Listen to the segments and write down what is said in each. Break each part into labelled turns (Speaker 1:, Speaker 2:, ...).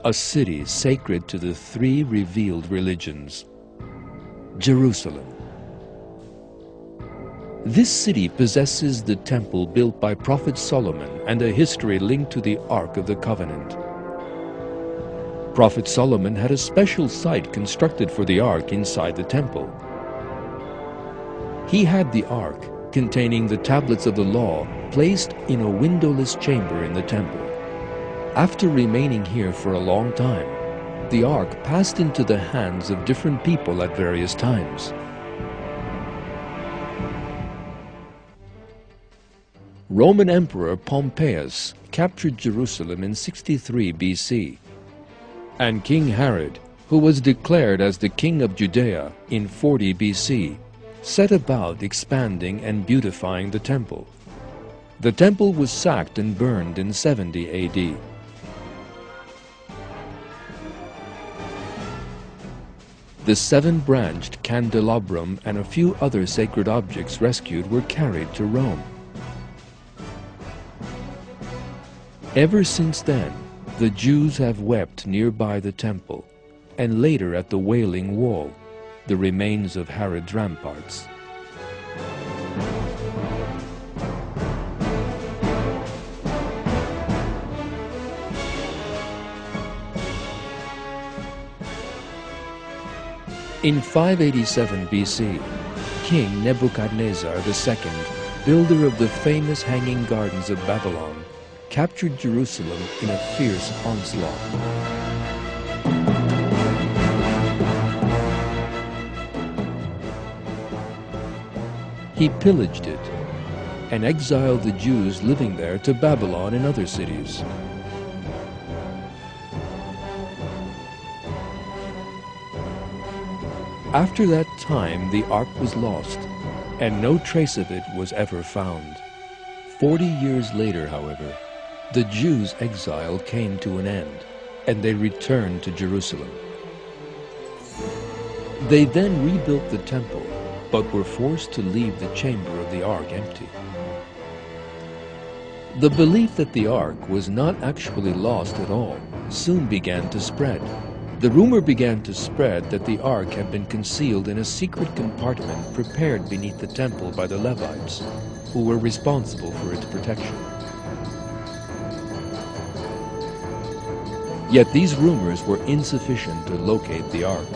Speaker 1: a city sacred to the three revealed religions. Jerusalem. This city possesses the temple built by Prophet Solomon and a history linked to the Ark of the Covenant. Prophet Solomon had a special site constructed for the Ark inside the temple. He had the Ark, containing the tablets of the law, placed in a windowless chamber in the temple. After remaining here for a long time, the Ark passed into the hands of different people at various times. Roman Emperor Pompeius captured Jerusalem in 63 BC, and King Herod, who was declared as the king of Judea in 40 BC, set about expanding and beautifying the temple. The temple was sacked and burned in 70 AD. The seven-branched candelabrum and a few other sacred objects rescued were carried to Rome. Ever since then, the Jews have wept nearby the temple, and later at the Wailing Wall, the remains of Herod's ramparts. In 587 BC, King Nebuchadnezzar II, builder of the famous Hanging Gardens of Babylon, captured Jerusalem in a fierce onslaught. He pillaged it and exiled the Jews living there to Babylon and other cities. After that time, the Ark was lost, and no trace of it was ever found. 40 years later, however, the Jews' exile came to an end, and they returned to Jerusalem. They then rebuilt the temple, but were forced to leave the chamber of the Ark empty. The belief that the Ark was not actually lost at all soon began to spread. The rumor began to spread that the Ark had been concealed in a secret compartment prepared beneath the temple by the Levites, who were responsible for its protection. Yet these rumors were insufficient to locate the Ark.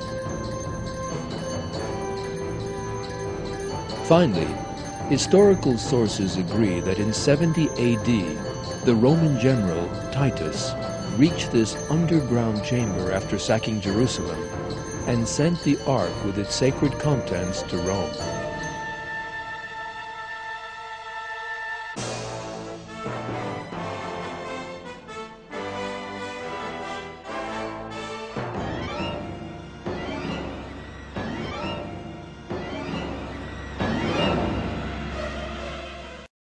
Speaker 1: Finally, historical sources agree that in 70 AD, the Roman general Titus reached this underground chamber after sacking Jerusalem and sent the Ark with its sacred contents to Rome.